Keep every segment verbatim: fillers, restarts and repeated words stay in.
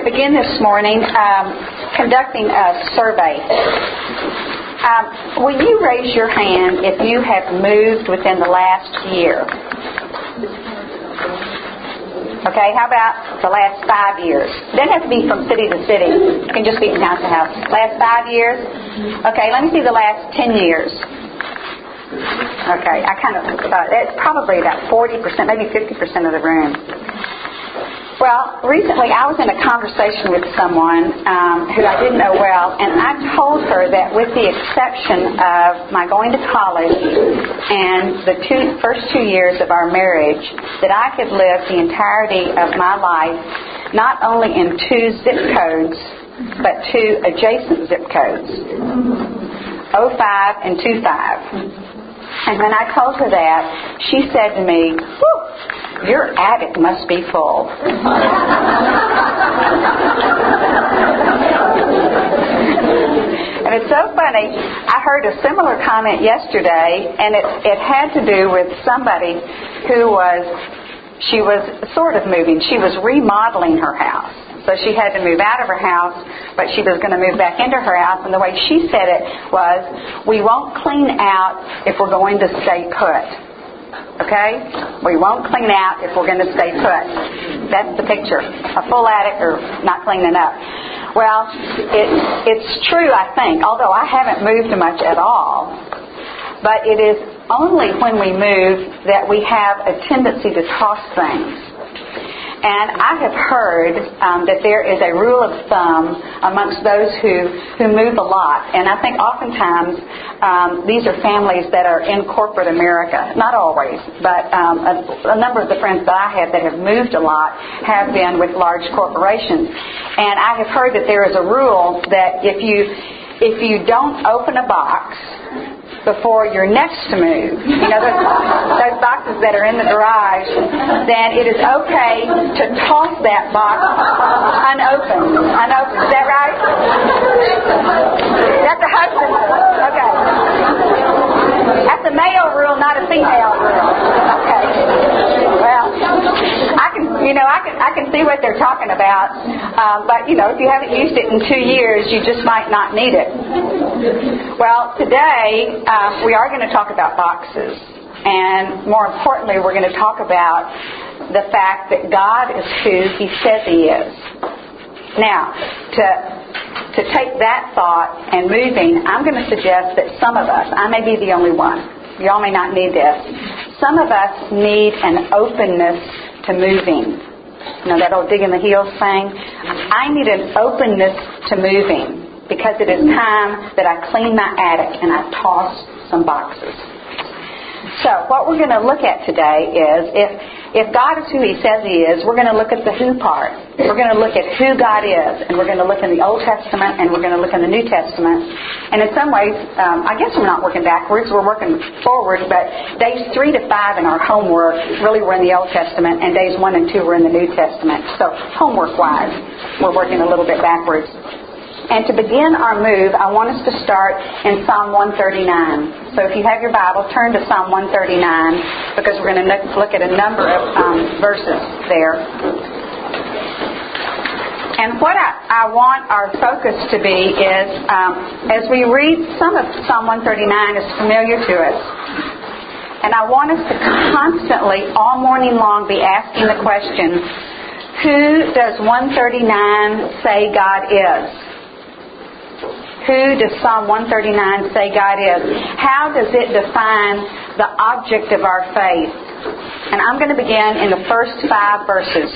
to begin this morning um, conducting a survey. Um, will you raise your hand if you have moved within the last year? Okay, how about the last five years? It doesn't have to be from city to city. It can just be from house to house. Last five years? Okay, let me see the last ten years. Okay, I kind of, uh, it's probably about forty percent, maybe fifty percent of the room. Well, recently I was in a conversation with someone um, who I didn't know well, and I told her that with the exception of my going to college and the two, first two years of our marriage, that I could live the entirety of my life not only in two zip codes, but two adjacent zip codes, oh five and two five. And when I told her that, she said to me, "Whew, your attic must be full." And it's so funny. I heard a similar comment yesterday, and it, it had to do with somebody who was, she was sort of moving. She was remodeling her house. So she had to move out of her house, but she was going to move back into her house. And the way she said it was, we won't clean out if we're going to stay put. Okay? We won't clean out if we're going to stay put. That's the picture. A full attic or not cleaning up. Well, it, it's true, I think, although I haven't moved much at all. But it is only when we move that we have a tendency to toss things. And I have heard um, that there is a rule of thumb amongst those who, who move a lot. And I think oftentimes um, these are families that are in corporate America. Not always, but um, a, a number of the friends that I have that have moved a lot have been with large corporations. And I have heard that there is a rule that if you if you don't open a box before you're next to move, you know, those, those boxes that are in the garage, then it is okay to toss that box unopened. Unopened. Is that right? That's a husband. Okay. That's a male rule, not a female rule. Okay. Well, I can, you know, I can, I can see what they're talking about, um, but you know, if you haven't used it in two years, you just might not need it. Well, today um, we are going to talk about boxes, and more importantly, we're going to talk about the fact that God is who He says He is. Now, to to take that thought and moving, I'm going to suggest that some of us, I may be the only one, y'all may not need this, some of us need an openness to moving. You know, that old dig in the heels thing? I need an openness to moving, because it is time that I clean my attic and I toss some boxes. So what we're going to look at today is, if if God is who He says He is, we're going to look at the who part. We're going to look at who God is, and we're going to look in the Old Testament, and we're going to look in the New Testament. And in some ways, um, I guess we're not working backwards, we're working forward, but days three to five in our homework really were in the Old Testament, and days one and two were in the New Testament. So homework-wise, we're working a little bit backwards. And to begin our move, I want us to start in Psalm one thirty-nine. So if you have your Bible, turn to Psalm one thirty-nine, because we're going to look at a number of um, verses there. And what I, I want our focus to be is, um, as we read, some of Psalm one thirty-nine is familiar to us. And I want us to constantly, all morning long, be asking the question, who does one thirty-nine say God is? Who does Psalm one thirty-nine say God is? How does it define the object of our faith? And I'm going to begin in the first five verses.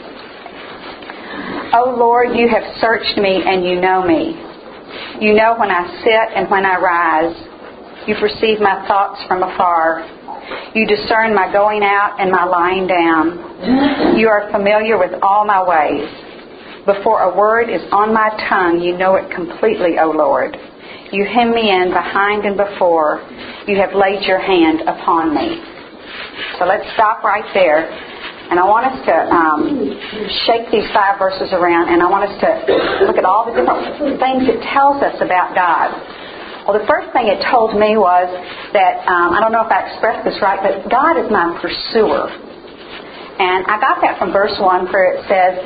O Lord, you have searched me and you know me. You know when I sit and when I rise. You perceive my thoughts from afar. You discern my going out and my lying down. You are familiar with all my ways. Before a word is on my tongue, you know it completely, O Lord. You hem me in behind and before. You have laid your hand upon me. So let's stop right there. And I want us to um, shake these five verses around, and I want us to look at all the different things it tells us about God. Well, the first thing it told me was that, um, I don't know if I expressed this right, but God is my pursuer. And I got that from verse one, where it says,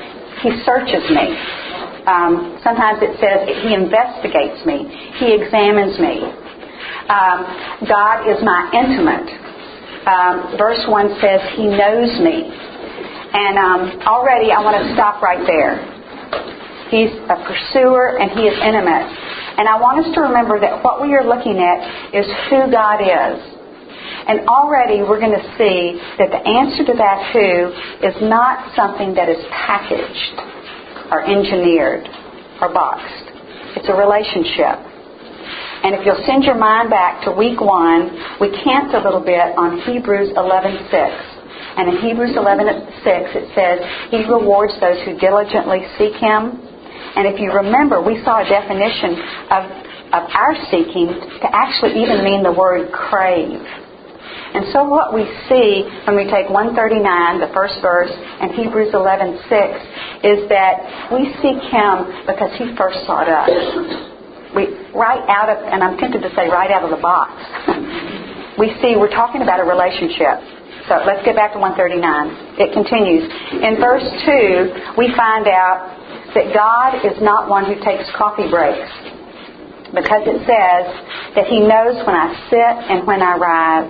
He searches me. Um, sometimes it says He investigates me. He examines me. Um, God is my intimate. Um, verse one says He knows me. And um, already I want to stop right there. He's a pursuer and He is intimate. And I want us to remember that what we are looking at is who God is. And already we're going to see that the answer to that who is not something that is packaged or engineered or boxed. It's a relationship. And if you'll send your mind back to week one, we camped a little bit on Hebrews eleven six. And in Hebrews eleven six it says, He rewards those who diligently seek Him. And if you remember, we saw a definition of, of our seeking to actually even mean the word crave. And so what we see when we take one thirty-nine, the first verse, and Hebrews eleven six, is that we seek Him because He first sought us. We right out of, and I'm tempted to say right out of the box, we see we're talking about a relationship. So let's get back to one thirty-nine. It continues. In verse two, we find out that God is not one who takes coffee breaks, because it says that He knows when I sit and when I rise.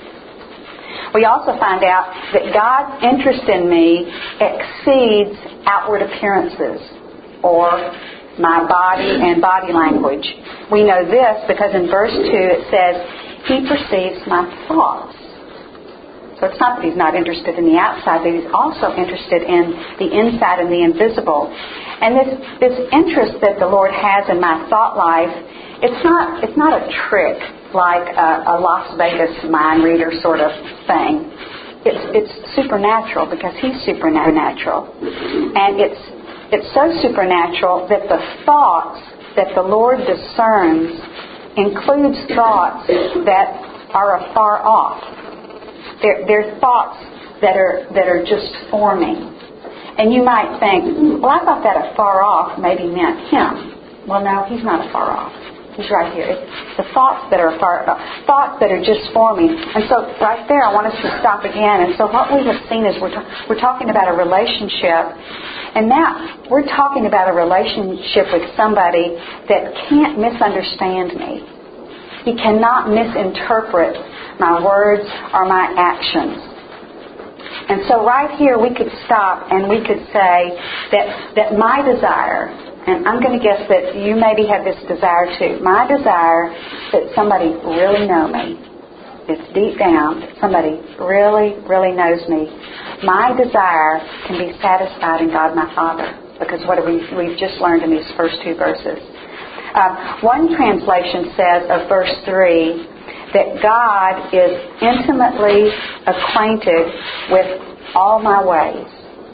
We also find out that God's interest in me exceeds outward appearances or my body and body language. We know this because in verse two it says, He perceives my thoughts. So it's not that He's not interested in the outside, but He's also interested in the inside and the invisible. And this, this interest that the Lord has in my thought life, it's not, it's not a trick like a, a Las Vegas mind reader sort of thing. It's, it's supernatural because He's supernatural. And it's, it's so supernatural that the thoughts that the Lord discerns includes thoughts that are afar off. They're, they're thoughts that are that are just forming. And you might think, well, I thought that afar off maybe meant Him. Well, no, He's not afar off. He's right here. It's the thoughts that are afar off, thoughts that are just forming. And so right there, I want us to stop again. And so what we have seen is we're, ta- we're talking about a relationship. And now we're talking about a relationship with somebody that can't misunderstand me. He cannot misinterpret my words or my actions. And so right here we could stop and we could say that, that my desire, and I'm going to guess that you maybe have this desire too, my desire that somebody really know me, it's deep down, that somebody really, really knows me, my desire can be satisfied in God my Father, because what have we, we've just learned in these first two verses. Uh, one translation says of verse three, that God is intimately acquainted with all my ways.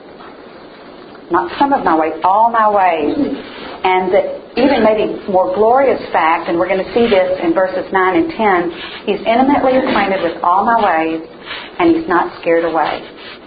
Not some of my ways, all my ways. And that even maybe more glorious fact, and we're going to see this in verses nine and ten, He's intimately acquainted with all my ways, and He's not scared away.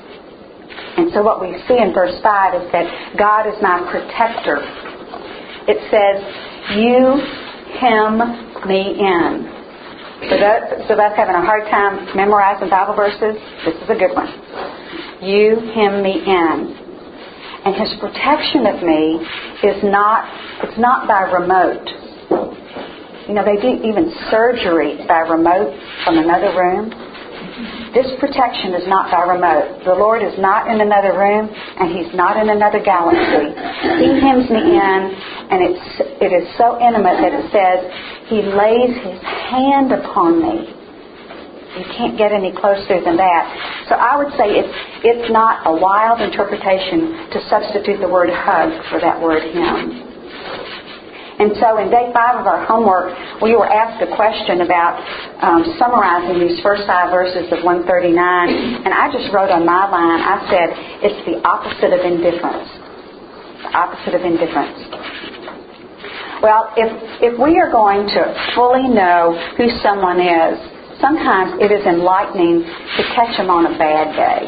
And so what we see in verse five is that God is my protector. It says, you hem me in. So, that, so that's having a hard time memorizing Bible verses. This is a good one. You hem me in. And His protection of me is not, it's not by remote. You know, they do even surgery by remote from another room. This protection is not by remote. The Lord is not in another room, and He's not in another galaxy. He hems me in, and it's, it is so intimate that it says He lays His hand upon me. You can't get any closer than that. So I would say it's, it's not a wild interpretation to substitute the word hug for that word hem. And so in day five of our homework, we were asked a question about um, summarizing these first five verses of one thirty-nine. And I just wrote on my line, I said, it's the opposite of indifference. The opposite of indifference. Well, if, if we are going to fully know who someone is, sometimes it is enlightening to catch them on a bad day.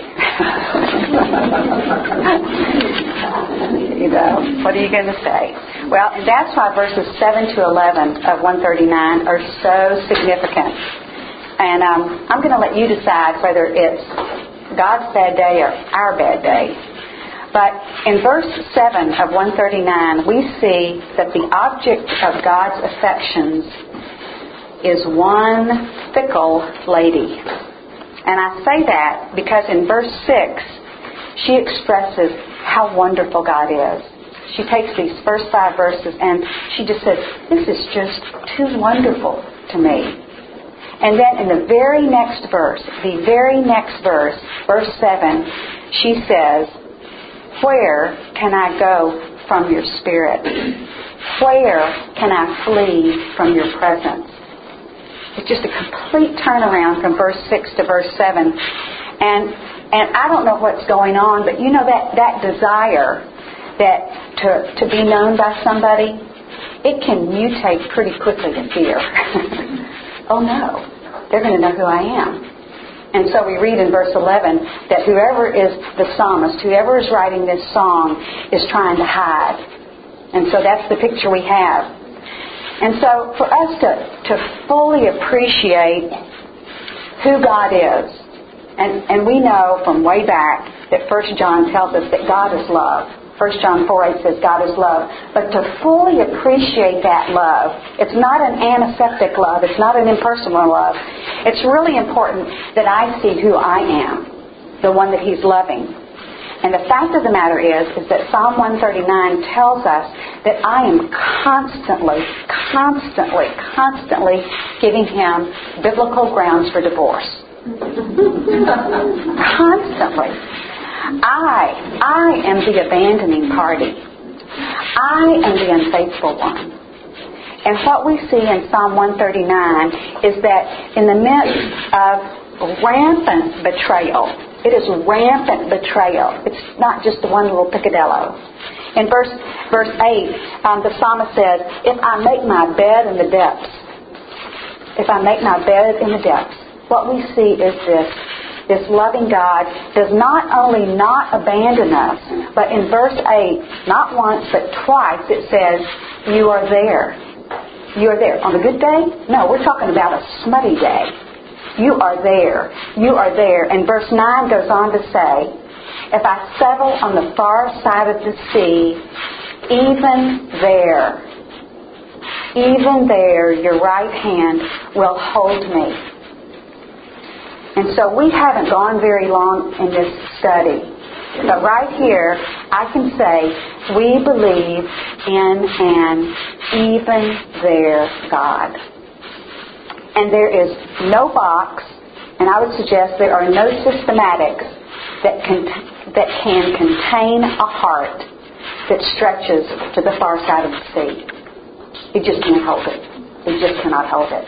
You know, what are you going to say? Well, and that's why verses seven to eleven of one thirty-nine are so significant. And um, I'm going to let you decide whether it's God's bad day or our bad day. But in verse seven of one thirty-nine, we see that the object of God's affections is one fickle lady. And I say that because in verse six, she expresses how wonderful God is. She takes these first five verses and she just says, this is just too wonderful to me. And then in the very next verse, the very next verse, verse seven, she says, where can I go from your spirit? Where can I flee from your presence? It's just a complete turnaround from verse six to verse seven. And and I don't know what's going on, but you know that, that desire that to, to be known by somebody, it can mutate pretty quickly to fear. Oh no, they're going to know who I am. And so we read in verse eleven that whoever is the psalmist, whoever is writing this song, is trying to hide. And so that's the picture we have. And so for us to, to fully appreciate who God is, and, and we know from way back that First John tells us that God is love. First John four eight says God is love. But to fully appreciate that love, it's not an antiseptic love, it's not an impersonal love. It's really important that I see who I am, the one that He's loving. And the fact of the matter is, is that Psalm one thirty-nine tells us that I am constantly, constantly, constantly giving Him biblical grounds for divorce. Constantly. I, I am the abandoning party. I am the unfaithful one. And what we see in Psalm one thirty-nine is that in the midst of rampant betrayal, it is rampant betrayal. It's not just one little picadillo. In verse verse eight, um, the psalmist says, if I make my bed in the depths, if I make my bed in the depths, what we see is this. This loving God does not only not abandon us, but in verse eight, not once but twice, it says, you are there. You are there. On a good day? No, we're talking about a smutty day. You are there. You are there. And verse nine goes on to say, if I settle on the far side of the sea, even there, even there, your right hand will hold me. And so we haven't gone very long in this study. But right here, I can say we believe in an even there God. And there is no box, and I would suggest there are no systematics that can, that can contain a heart that stretches to the far side of the sea. It just can't hold it. It just cannot hold it.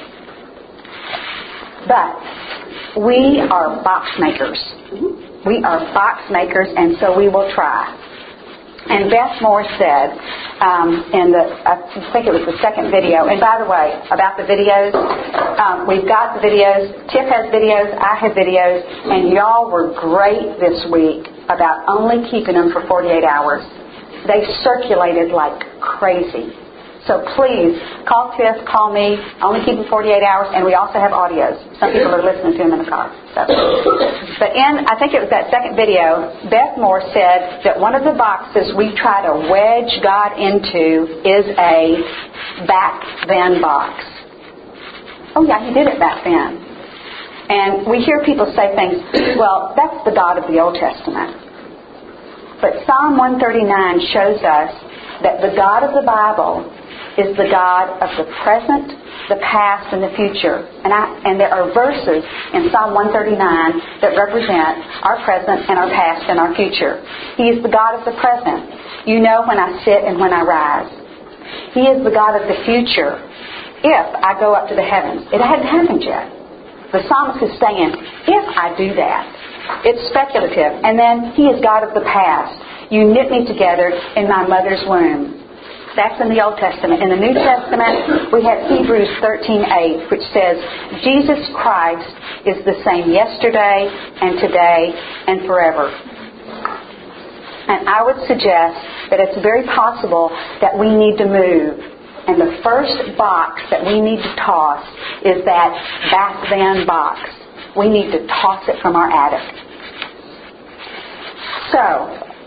But we are box makers. We are box makers, and so we will try. And Beth Moore said um, in the, I think it was the second video, and by the way, about the videos, um, we've got the videos. Tiff has videos, I have videos, and y'all were great this week about only keeping them for forty-eight hours. They circulated like crazy. So please, call Tiff, call me, only keep them forty-eight hours, and we also have audios. Some people are listening to them in the car. So. But in, I think it was that second video, Beth Moore said that one of the boxes we try to wedge God into is a back then box. Oh yeah, He did it back then. And we hear people say things, well, that's the God of the Old Testament. But Psalm one thirty-nine shows us that the God of the Bible is the God of the present, the past, and the future. And, I, and there are verses in Psalm one thirty-nine that represent our present and our past and our future. He is the God of the present. You know when I sit and when I rise. He is the God of the future. If I go up to the heavens. It hadn't happened yet. The psalmist is saying, if I do that. It's speculative. And then He is God of the past. You knit me together in my mother's womb. That's in the Old Testament. In the New Testament, we have Hebrews thirteen eight, which says, Jesus Christ is the same yesterday and today and forever. And I would suggest that it's very possible that we need to move. And the first box that we need to toss is that back then box. We need to toss it from our attic. So,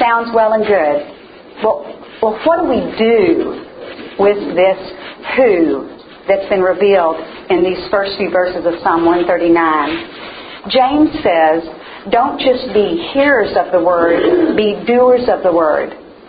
sounds well and good. Well, well, what do we do with this who that's been revealed in these first few verses of Psalm one thirty-nine? James says, don't just be hearers of the word, be doers of the word.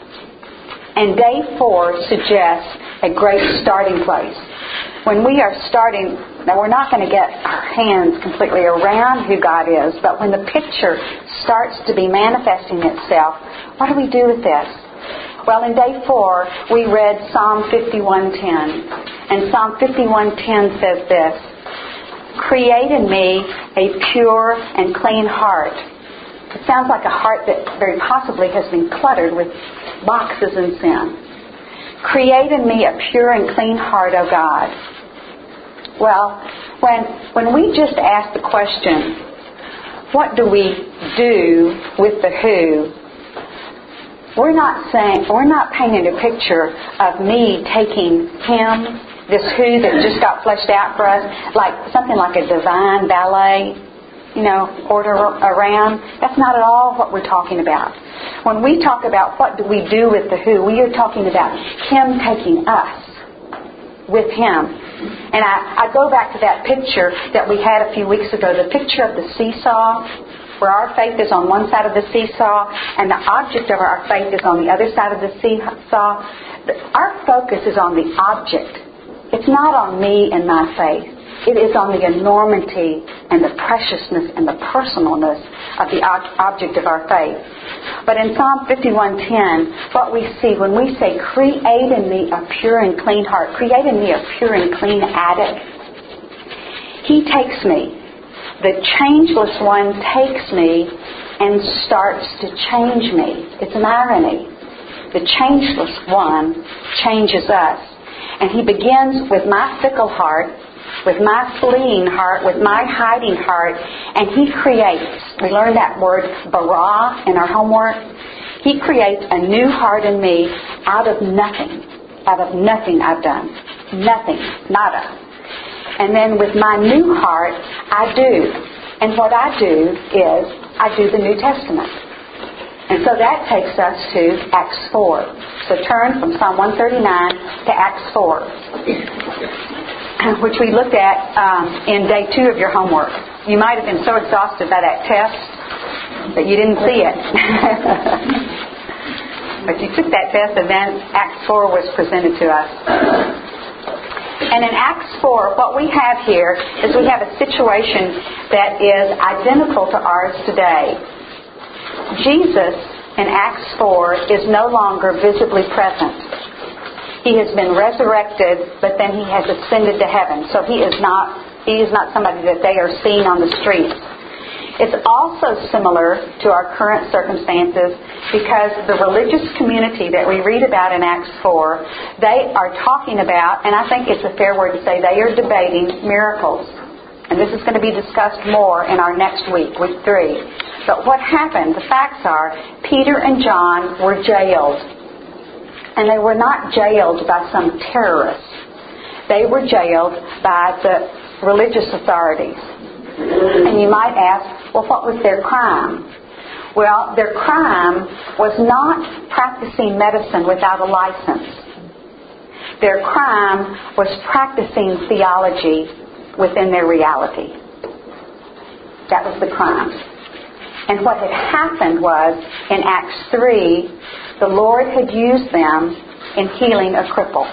And day four suggests a great starting place. When we are starting, now we're not going to get our hands completely around who God is, but when the picture starts to be manifesting itself, what do we do with this? Well, in day four, we read Psalm fifty-one ten. And Psalm fifty-one ten says this, create in me a pure and clean heart. It sounds like a heart that very possibly has been cluttered with boxes and sin. Create in me a pure and clean heart, O God. Well, when when we just ask the question, what do we do with the who? We're not saying, we're not painting a picture of me taking him, this who that just got fleshed out for us, like something like a divine ballet, you know, order around. That's not at all what we're talking about. When we talk about what do we do with the who, we are talking about him taking us with him. And I, I go back to that picture that we had a few weeks ago, the picture of the seesaw, where our faith is on one side of the seesaw and the object of our faith is on the other side of the seesaw. Our focus is on the object. It's not on me and my faith. It is on the enormity and the preciousness and the personalness of the object of our faith. But in Psalm fifty-one ten, what we see when we say, create in me a pure and clean heart, create in me a pure and clean attic, he takes me. The changeless one takes me and starts to change me. It's an irony. The changeless one changes us. And he begins with my fickle heart, with my fleeing heart, with my hiding heart, and he creates, we learned that word bara in our homework, he creates a new heart in me out of nothing, out of nothing I've done. Nothing, nada. And then with my new heart, I do. And what I do is, I do the New Testament. And so that takes us to Acts four. So turn from Psalm one thirty-nine to Acts four, which we looked at um, in day two of your homework. You might have been so exhausted by that test that you didn't see it. But you took that test and then Acts four was presented to us. And in Acts four, what we have here is we have a situation that is identical to ours today. Jesus in Acts four is no longer visibly present. He has been resurrected, but then he has ascended to heaven. So he is not he is not somebody that they are seeing on the streets. It's also similar to our current circumstances because the religious community that we read about in Acts four, they are talking about, and I think it's a fair word to say, they are debating miracles. And this is going to be discussed more in our next week, week three. But what happened, the facts are, Peter and John were jailed. And they were not jailed by some terrorists. They were jailed by the religious authorities. And you might ask, well, what was their crime? Well, their crime was not practicing medicine without a license. Their crime was practicing theology within their reality. That was the crime. And what had happened was, in Acts three, the Lord had used them in healing a cripple.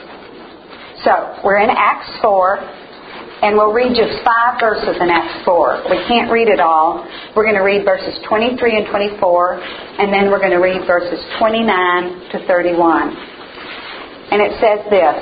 So, we're in Acts four, and we'll read just five verses in Acts four. We can't read it all. We're going to read verses twenty-three and twenty-four, and then we're going to read verses twenty-nine to thirty-one. And it says this,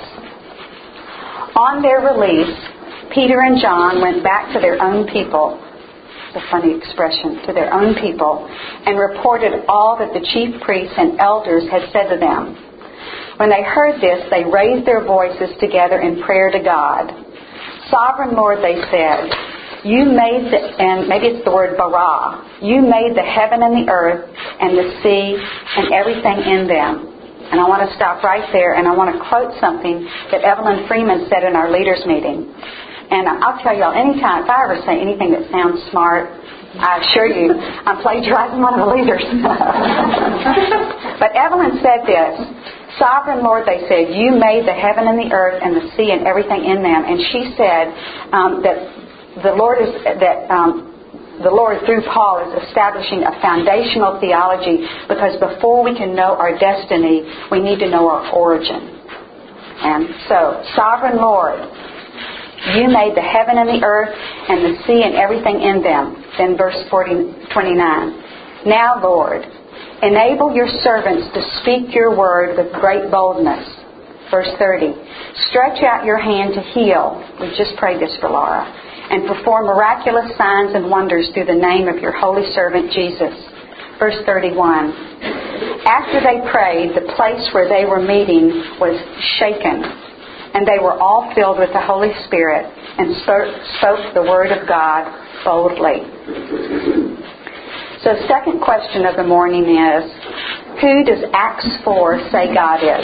on their release, Peter and John went back to their own people. It's a funny expression, to their own people, and reported all that the chief priests and elders had said to them. When they heard this, they raised their voices together in prayer to God. Sovereign Lord, they said, you made the, and maybe it's the word bara, you made the heaven and the earth and the sea and everything in them. And I want to stop right there, and I want to quote something that Evelyn Freeman said in our leaders meeting. And I'll tell y'all, anytime, if I ever say anything that sounds smart, I assure you, I'm plagiarizing one of the leaders. But Evelyn said this, Sovereign Lord, they said, you made the heaven and the earth and the sea and everything in them. And she said um, that the Lord is that um, the Lord through Paul is establishing a foundational theology, because before we can know our destiny, we need to know our origin. And so, Sovereign Lord, you made the heaven and the earth and the sea and everything in them. Then verse forty, twenty-nine. Now, Lord, enable your servants to speak your word with great boldness. Verse thirty. Stretch out your hand to heal. We just prayed this for Laura. And perform miraculous signs and wonders through the name of your holy servant Jesus. Verse thirty-one. After they prayed, the place where they were meeting was shaken, and they were all filled with the Holy Spirit and spoke the word of God boldly. So the second question of the morning is, who does Acts four say God is?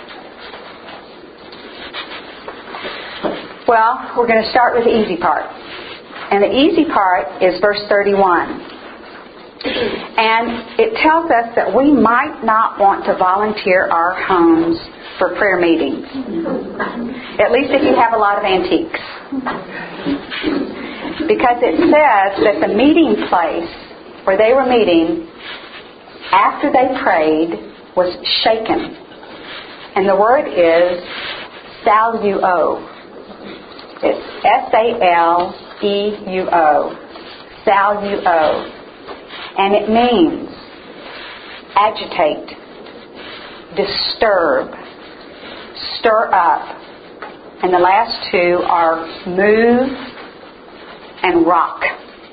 Well, we're going to start with the easy part. And the easy part is verse thirty-one. And it tells us that we might not want to volunteer our homes for prayer meetings. At least if you have a lot of antiques. Because it says that the meeting place where they were meeting, after they prayed, was shaken. And the word is saluo. It's S A L E U O. Saluo. And it means agitate, disturb, stir up. And the last two are move and rock.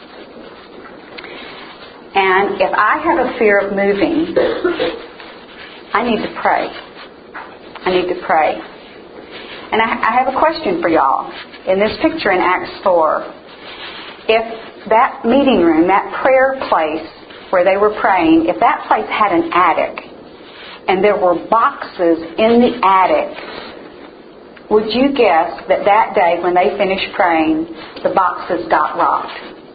And if I have a fear of moving, I need to pray. I need to pray. And I, I have a question for y'all. In this picture in Acts four, if that meeting room, that prayer place where they were praying, if that place had an attic and there were boxes in the attic, would you guess that that day when they finished praying, the boxes got rocked?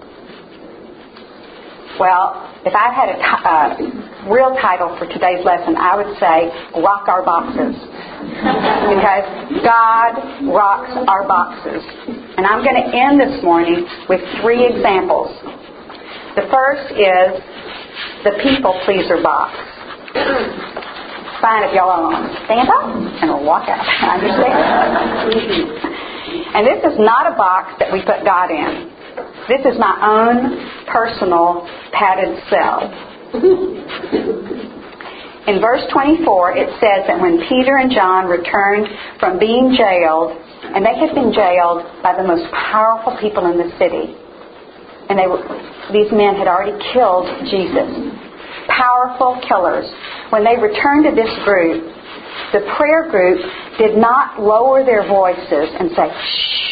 Well, if I had a t- uh, real title for today's lesson, I would say, Rock Our Boxes. Because God rocks our boxes. And I'm going to end this morning with three examples. The first is the people pleaser box. Fine if y'all want to stand up and we'll walk out. Understand? And this is not a box that we put God in. This is my own personal padded cell. In verse twenty-four, it says that when Peter and John returned from being jailed, and they had been jailed by the most powerful people in the city, and they were, these men had already killed Jesus. Powerful killers. When they returned to this group, the prayer group did not lower their voices and say, shh.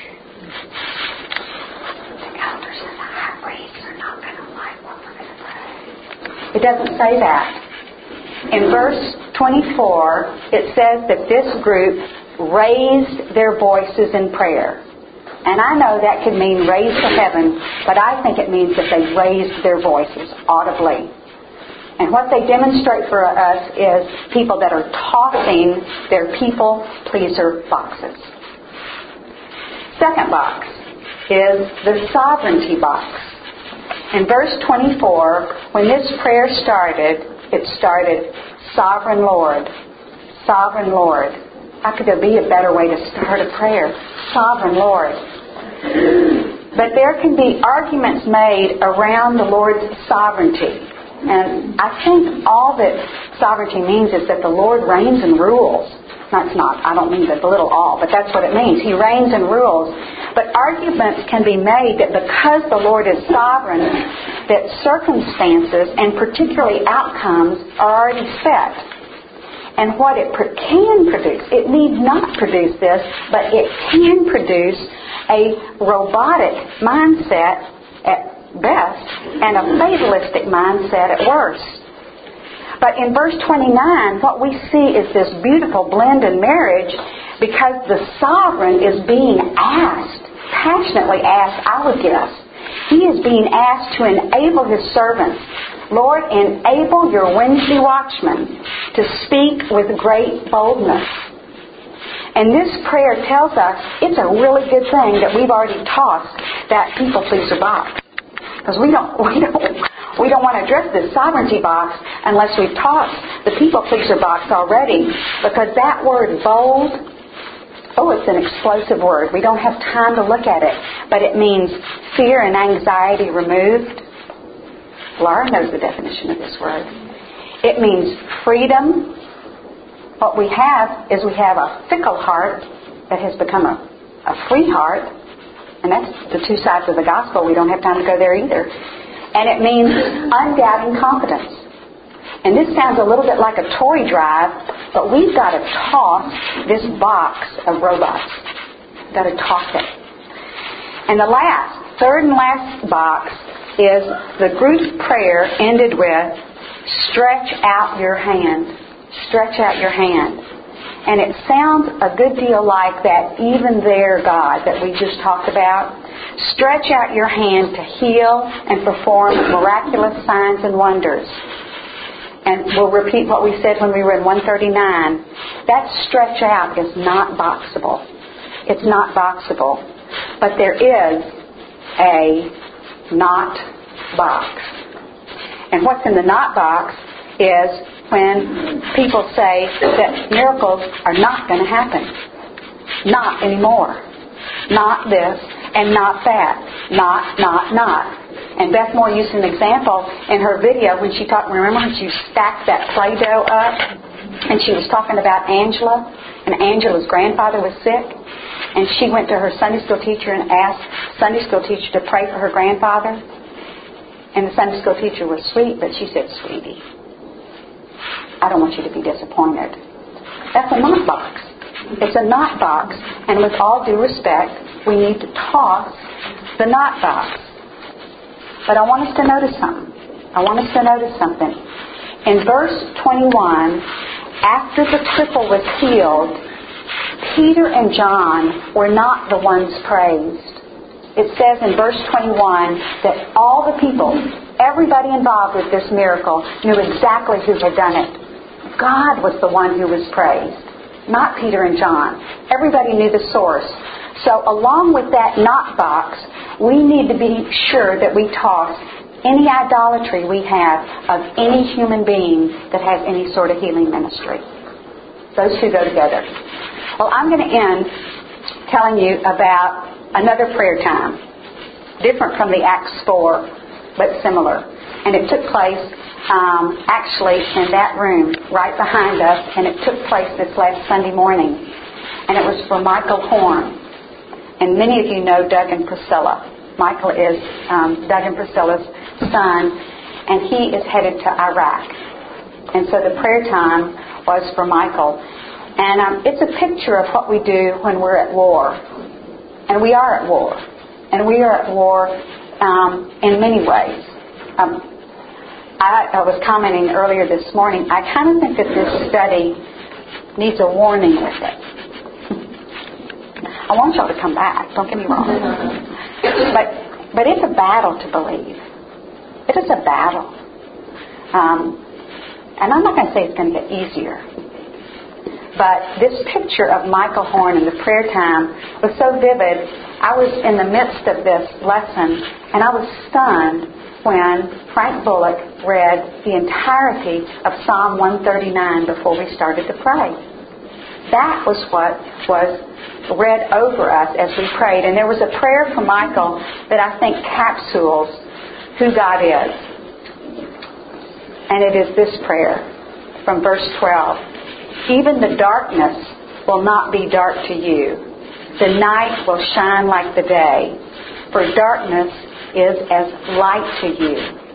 It doesn't say that. In verse twenty-four, it says that this group raised their voices in prayer. And I know that could mean raised to heaven, but I think it means that they raised their voices audibly. And what they demonstrate for us is people that are tossing their people pleaser boxes. Second box is the sovereignty box. In verse twenty-four, when this prayer started, it started, Sovereign Lord, Sovereign Lord. How could there be a better way to start a prayer? Sovereign Lord. But there can be arguments made around the Lord's sovereignty. And I think all that sovereignty means is that the Lord reigns and rules. That's not, I don't mean to belittle all, but that's what it means. He reigns and rules. But arguments can be made that because the Lord is sovereign, that circumstances and particularly outcomes are already set. And what it can produce, it need not produce this, but it can produce a robotic mindset at best and a fatalistic mindset at worst. But in verse twenty-nine, what we see is this beautiful blend and marriage because the sovereign is being asked, passionately asked, I would guess, He is being asked to enable His servants. Lord, enable your Wednesday watchmen to speak with great boldness. And this prayer tells us it's a really good thing that we've already tossed that people pleaser box. Because we don't, we don't, we don't want to address this sovereignty box unless we've tossed the people pleaser box already. Because that word bold, oh, it's an explosive word. We don't have time to look at it. But it means fear and anxiety removed. Laura knows the definition of this word. It means freedom. What we have is we have a fickle heart that has become a, a free heart. And that's the two sides of the gospel. We don't have time to go there either. And it means undoubting confidence. And this sounds a little bit like a toy drive, but we've got to toss this box of robots. We've got to toss it. And the last, third and last box is the group's prayer ended with, stretch out your hand. Stretch out your hand. And it sounds a good deal like that even there, God, that we just talked about. Stretch out your hand to heal and perform miraculous signs and wonders. And we'll repeat what we said when we were in one thirty-nine. That stretch out is not boxable. It's not boxable. But there is a not box. And what's in the not box is when people say that miracles are not going to happen. Not anymore. Not this and not that. Not, not, not. And Beth Moore used an example in her video when she talked, remember when she stacked that Play-Doh up? And she was talking about Angela, and Angela's grandfather was sick. And she went to her Sunday school teacher and asked Sunday school teacher to pray for her grandfather. And the Sunday school teacher was sweet, but she said, sweetie, I don't want you to be disappointed. That's a not box. It's a not box. And with all due respect, we need to toss the not box. But I want us to notice something. I want us to notice something. In verse twenty-one, after the cripple was healed, Peter and John were not the ones praised. It says in verse twenty-one that all the people, everybody involved with this miracle, knew exactly who had done it. God was the one who was praised, not Peter and John. Everybody knew the source. So along with that not box, we need to be sure that we toss any idolatry we have of any human being that has any sort of healing ministry. Those two go together. Well, I'm going to end telling you about another prayer time, different from the Acts four, but similar. And it took place um, actually in that room right behind us, and it took place this last Sunday morning. And it was for Michael Horn. And many of you know Doug and Priscilla. Michael is um, Doug and Priscilla's son, and he is headed to Iraq. And so the prayer time was for Michael. And um, it's a picture of what we do when we're at war. And we are at war. And we are at war um, in many ways. Um, I, I was commenting earlier this morning, I kind of think that this study needs a warning with it. I want y'all to come back, don't get me wrong. But but it's a battle to believe. It is a battle. Um, and I'm not going to say it's going to get easier. But this picture of Michael Horn in the prayer time was so vivid. I was in the midst of this lesson, and I was stunned when Frank Bullock read the entirety of Psalm one thirty-nine before we started to pray. That was what was read over us as we prayed. And there was a prayer from Michael that I think capsules who God is. And it is this prayer from verse twelve. Even the darkness will not be dark to you. The night will shine like the day. For darkness is as light to you.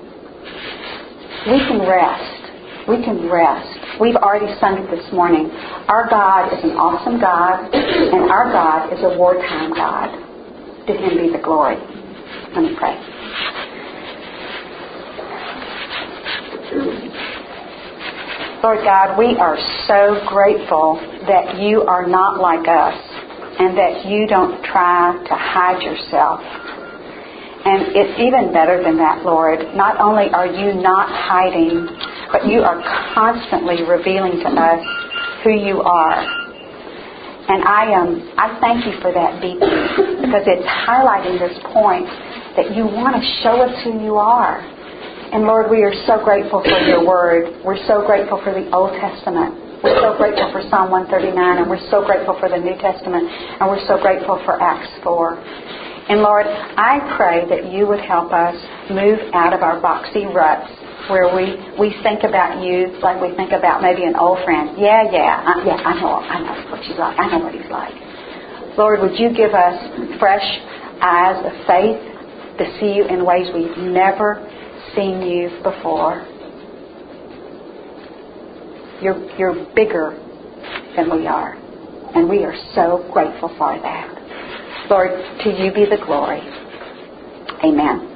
We can rest. We can rest. We've already sung it this morning. Our God is an awesome God, and our God is a wartime God. To Him be the glory. Let me pray. Lord God, we are so grateful that you are not like us, and that you don't try to hide yourself. And it's even better than that, Lord. Not only are you not hiding, but you are constantly revealing to us who you are. And I um, I thank you for that deeply, because it's highlighting this point that you want to show us who you are. And Lord, we are so grateful for your word. We're so grateful for the Old Testament. We're so grateful for Psalm one thirty-nine, and we're so grateful for the New Testament, and we're so grateful for Acts four. And Lord, I pray that you would help us move out of our boxy ruts where we, we think about you like we think about maybe an old friend. Yeah, yeah, I, yeah, I know, I know what she's like. I know what he's like. Lord, would you give us fresh eyes of faith to see you in ways we've never seen you before. You're, you're bigger than we are, and we are so grateful for that. Lord, to you be the glory. Amen.